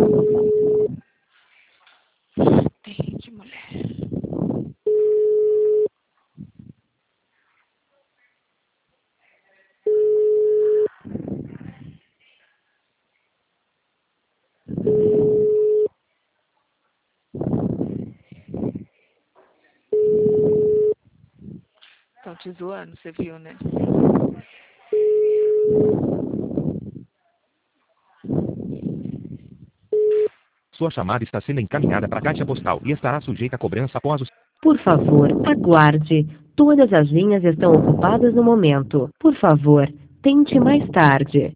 Atende, mulher. Estão te zoando, você viu, né? Sua chamada está sendo encaminhada para a caixa postal e estará sujeita a cobrança após o... Por favor, aguarde. Todas as linhas estão ocupadas no momento. Por favor, tente mais tarde.